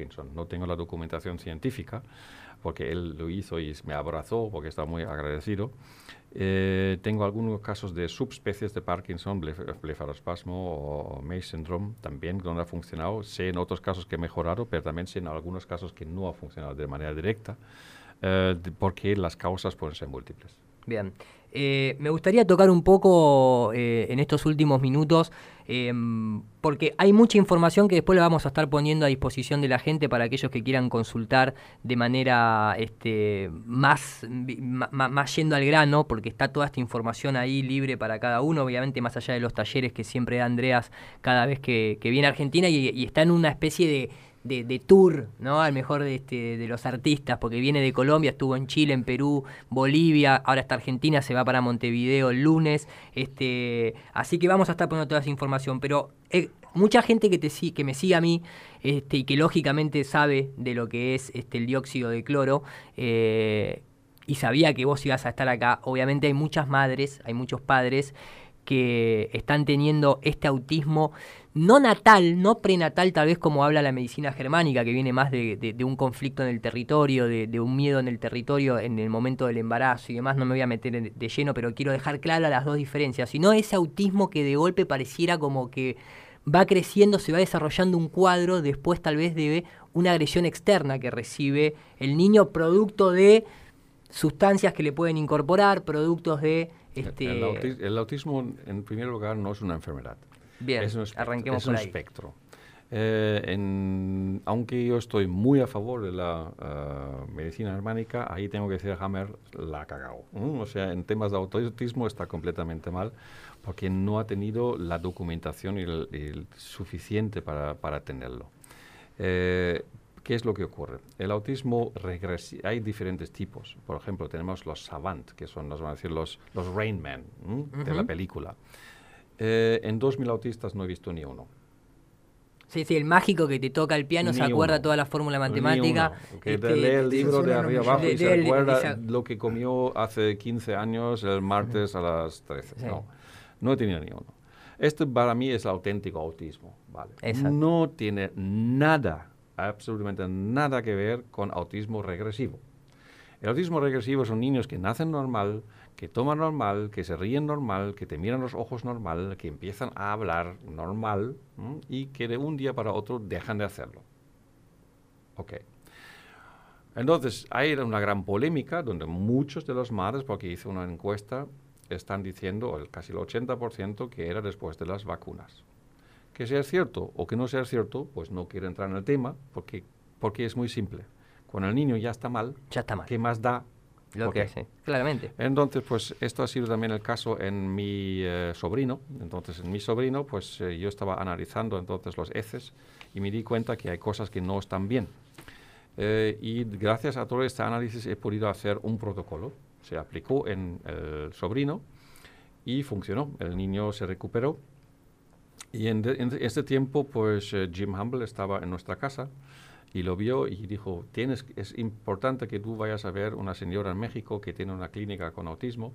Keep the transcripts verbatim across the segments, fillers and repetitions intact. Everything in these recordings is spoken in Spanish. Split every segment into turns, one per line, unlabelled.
Parkinson. No tengo la documentación científica, porque él lo hizo y me abrazó, porque está muy agradecido. Eh, tengo algunos casos de subespecies de Parkinson, blef blefarospasmo o May syndrome, también donde ha funcionado. Sé en otros casos que ha mejorado, pero también sé en algunos casos que no ha funcionado de manera directa, eh, de, porque las causas pueden ser múltiples.
Bien. Eh, me gustaría tocar un poco eh, en estos últimos minutos, eh, porque hay mucha información que después la vamos a estar poniendo a disposición de la gente para aquellos que quieran consultar de manera este, más, más, más yendo al grano, porque está toda esta información ahí libre para cada uno, obviamente más allá de los talleres que siempre da Andreas cada vez que, que viene a Argentina y, y está en una especie de... De, de tour, ¿no? Al mejor de, este, de los artistas, porque viene de Colombia, estuvo en Chile, en Perú, Bolivia, ahora está Argentina, se va para Montevideo el lunes, este, así que vamos a estar poniendo toda esa información, pero eh, mucha gente que, te, que me sigue a mí este, y que lógicamente sabe de lo que es este, el dióxido de cloro, eh, y sabía que vos ibas a estar acá, obviamente hay muchas madres, hay muchos padres que están teniendo este autismo no natal, no prenatal, tal vez como habla la medicina germánica, que viene más de, de, de un conflicto en el territorio, de, de un miedo en el territorio en el momento del embarazo y demás. No me voy a meter en, de lleno, pero quiero dejar claras las dos diferencias, sino ese autismo que de golpe pareciera como que va creciendo, se va desarrollando un cuadro después tal vez de una agresión externa que recibe el niño producto de sustancias que le pueden incorporar, productos de... Este...
El, autis el autismo, en primer lugar, no es una enfermedad.
Bien,
es un espectro,
arranquemos
es
por
un
ahí.
espectro. Eh, en, aunque yo estoy muy a favor de la uh, medicina germánica, ahí tengo que decir, Hammer la ha cagado. ¿Mm? O sea, en temas de autismo está completamente mal, porque no ha tenido la documentación y el, el suficiente para, para tenerlo. Eh, ¿Qué es lo que ocurre? El autismo regresivo, hay diferentes tipos. Por ejemplo, tenemos los savant, que son, nos van a decir, los, los Rain Man, ¿m? Uh-huh. de la película. Eh, en dos mil autistas no he visto ni uno.
Sí, sí, el mágico que te toca el piano, ni se acuerda uno. Toda la fórmula matemática.
Ni uno. Que este, lee el libro de arriba abajo y se acuerda lo que comió hace quince años el martes a las trece. Sí. No, no he tenido ni uno. Este para mí es el auténtico autismo. ¿Vale? No tiene nada, absolutamente nada que ver con autismo regresivo. El autismo regresivo son niños que nacen normal, que toman normal, que se ríen normal, que te miran los ojos normal, que empiezan a hablar normal, ¿m? y que de un día para otro dejan de hacerlo. Ok. Entonces, hay una gran polémica donde muchos de los madres, porque hice una encuesta, están diciendo, casi el ochenta por ciento, que era después de las vacunas. Que sea cierto o que no sea cierto, pues no quiero entrar en el tema, porque, porque es muy simple. Cuando el niño ya está mal,
ya está mal.
¿qué más da?
Lo que hace, claramente.
Entonces, pues esto ha sido también el caso en mi eh, sobrino. Entonces, en mi sobrino, pues eh, yo estaba analizando entonces los heces y me di cuenta que hay cosas que no están bien. Eh, y gracias a todo este análisis he podido hacer un protocolo. Se aplicó en el sobrino y funcionó. El niño se recuperó. Y en, de, en este tiempo, pues eh, Jim Humble estaba en nuestra casa y lo vio y dijo, Tienes, es importante que tú vayas a ver una señora en México que tiene una clínica con autismo,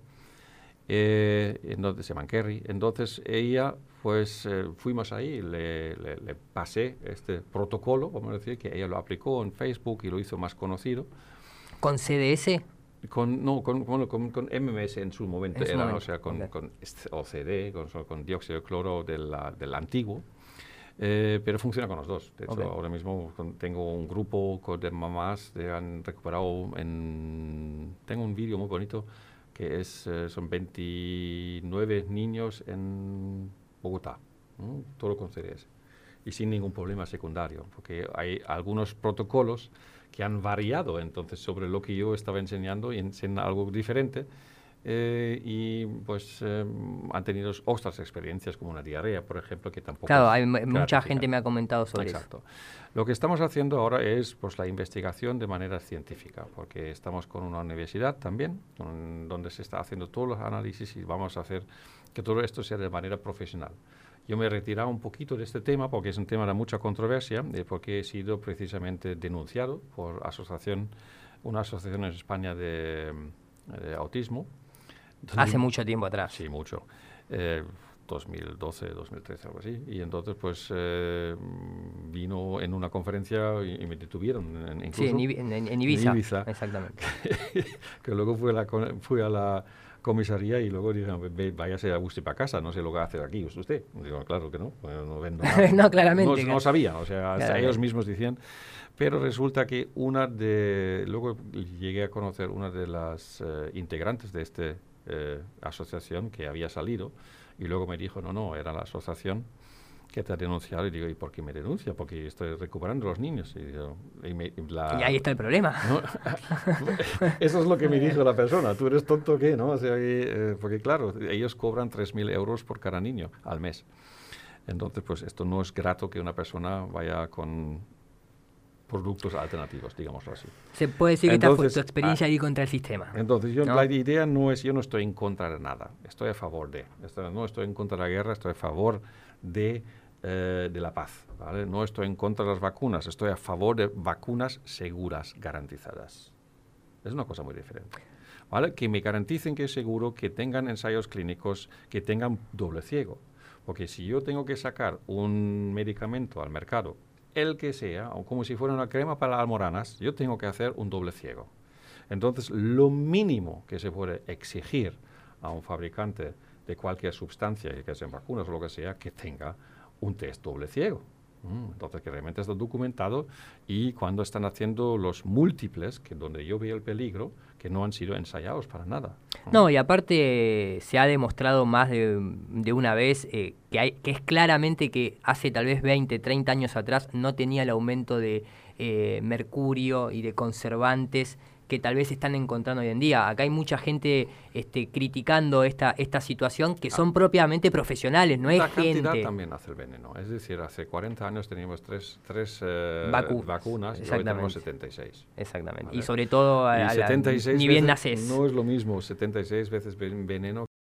eh, entonces se llama Kerry. Entonces ella, pues eh, fuimos ahí, le, le, le pasé este protocolo, vamos a decir, que ella lo aplicó en Facebook y lo hizo más conocido.
¿Con C D S?
Con, no, con, con, con, con M M S en su momento,
en su
era,
momento.
o sea, con,
Okay.
con O C D, con, con dióxido de cloro de la, del antiguo. Eh, pero funciona con los dos. De hecho, okay. ahora mismo con, tengo un grupo de mamás que han recuperado en... Tengo un vídeo muy bonito que es, eh, son veintinueve niños en Bogotá, ¿no? Todo con C D S. Y sin ningún problema secundario, porque hay algunos protocolos que han variado entonces sobre lo que yo estaba enseñando y enseñan algo diferente. Eh, y pues eh, han tenido otras experiencias como una diarrea, por ejemplo, que tampoco...
Claro, hay mucha gente me ha comentado sobre
Exacto.
eso.
Lo que estamos haciendo ahora es pues la investigación de manera científica, porque estamos con una universidad también, con, donde se está haciendo todos los análisis y vamos a hacer que todo esto sea de manera profesional. Yo me he retirado un poquito de este tema porque es un tema de mucha controversia, eh, porque he sido precisamente denunciado por asociación, una asociación en España de, de autismo.
Hace mucho tiempo atrás.
Sí, mucho. Eh, dos mil doce, dos mil trece, algo así. Y entonces, pues, eh, vino en una conferencia y, y me detuvieron. En, incluso,
sí, en, Ibi en, en, Ibiza.
En Ibiza.
Exactamente.
Que, que luego fui a, la, fui a la comisaría y luego dijeron, váyase a usted para casa, no sé lo que hace aquí usted. Digo, claro que no, bueno, no vendo nada.
No, claramente.
No,
claro.
no sabía, o sea, hasta
Claro.
ellos mismos decían. Pero resulta que una de... Luego llegué a conocer una de las eh, integrantes de esta eh, asociación que había salido y luego me dijo, no, no, era la asociación que te ha denunciado. Y digo, ¿y por qué me denuncia? Porque estoy recuperando a los niños. Y, digo, y, me, la,
y ahí está el problema.
¿no? Eso es lo que me dijo la persona. ¿Tú eres tonto o qué? ¿No? O sea, eh, porque claro, ellos cobran tres mil euros por cada niño al mes. Entonces, pues esto no es grato que una persona vaya con productos alternativos, digámoslo así.
Se puede decir
entonces,
que esta fue tu experiencia
ah,
ahí contra el sistema.
Entonces, yo,
¿no?
la idea no es, yo no estoy en contra de nada, estoy a favor de, estoy, no estoy en contra de la guerra, estoy a favor de, eh, de la paz, ¿vale? No estoy en contra de las vacunas, estoy a favor de vacunas seguras, garantizadas. Es una cosa muy diferente. ¿Vale? Que me garanticen que es seguro, que tengan ensayos clínicos, que tengan doble ciego. Porque si yo tengo que sacar un medicamento al mercado, el que sea, o como si fuera una crema para almoranas, yo tengo que hacer un doble ciego. Entonces, lo mínimo que se puede exigir a un fabricante de cualquier sustancia, que sean vacunas o lo que sea, que tenga un test doble ciego. Entonces, que realmente está documentado y cuando están haciendo los múltiples, que donde yo veo el peligro, que no han sido ensayados para nada.
No, y aparte se ha demostrado más de, de una vez eh, que, hay, que es claramente que hace tal vez veinte, treinta años atrás no tenía el aumento de eh, mercurio y de conservantes que tal vez están encontrando hoy en día. Acá hay mucha gente este, criticando esta, esta situación que son ah, propiamente profesionales, no es
la
gente...
La cantidad también hace el veneno. Es decir, hace cuarenta años teníamos tres, tres eh,
Vacu
vacunas y hoy tenemos setenta y seis.
Exactamente.
¿Vale?
Y sobre todo, a,
y
a
setenta y seis
la, ni bien
veces,
naces.
No es lo mismo setenta y seis veces veneno